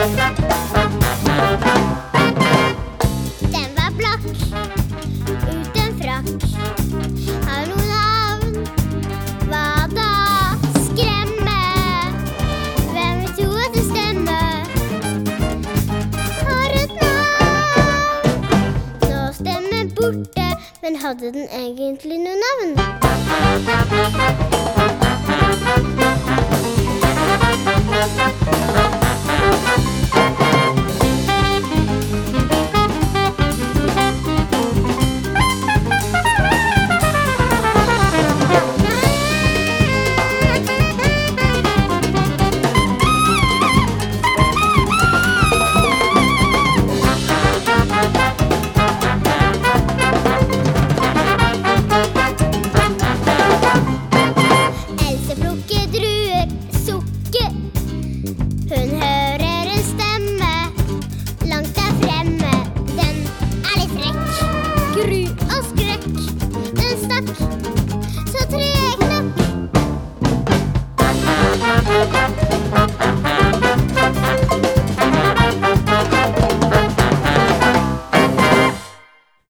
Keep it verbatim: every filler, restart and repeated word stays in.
Den var blakk, uten frakk. Har noen navn? Hva da? Skremme. Hvem vil tro at det stemmer? Har et navn. Nå stemmer borte, men hadde den egentlig noen navn? Hun hører en stemme langt der fremme. Den er litt frekk. Gru og skrekk. Den stakk